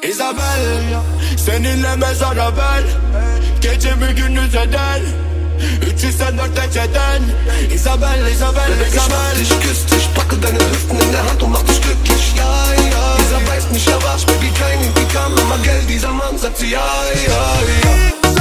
Isabel, seninle mezara ben, gecemi gündüz eden, 304 dereceden. Isabel, Isabel, Isabel. Ich küss dich, packe deine Hüften in der Hand und mach dich glücklich, ja, ja. Dieser weiß nicht, er war's, Baby, kein Indikam, immer Geld, dieser Mann sagt sie, ja, ja, ja.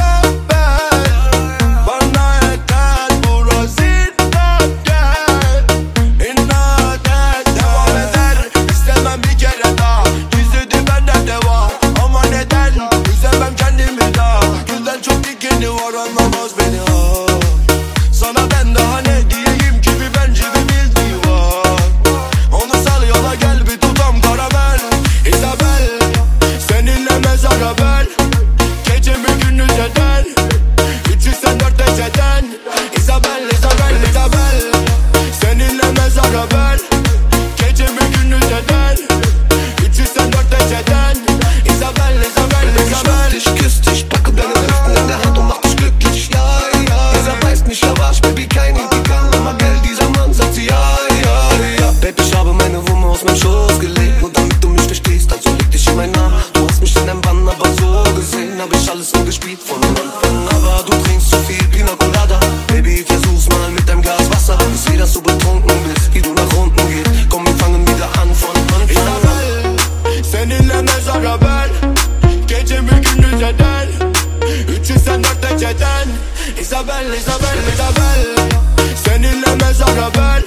Anlamaz beni sana ben daha ne diyeyim ki, bir bence bir bildiği var. Onu sal yola, gel bir tutam karamel. Isabel, seninle mezara ben, gecemi gündüz eden, 304 dereceden. Isabel, Isabel, Isabel, seninle mezara ben, gecemi gündüz eden, 304 dereceden. Isabel, Isabel, Isabel. Ich küss dich, packe deine Hüften in der Hand und mach dich glücklich, ja, ja. Dieser weiß nicht, er war's, Baby, kein Indikam, immer Geld, dieser Mann sagt sie, ja, ja, ja. Baby, ich habe meine Wumme aus meinem Schoß gelegt, nur damit du mich verstehst, also leg dich in mein Arm. Du hast mich in deinem Bann, aber so gesehen hab ich alles umgespielt von Anfang. Aber du trinkst zu viel Pina Colada, Baby, versuch's mal mit deinem Glas Wasser. Ich seh, dass du betrunken bist, wie du nach unten gehst. Komm, wir fangen wieder an von Anfang. Isabel, seninle mezara ben, gecemi gündüz eden, 304 dereceden. Isabel, Isabel, Isabel, seninle mezara ben,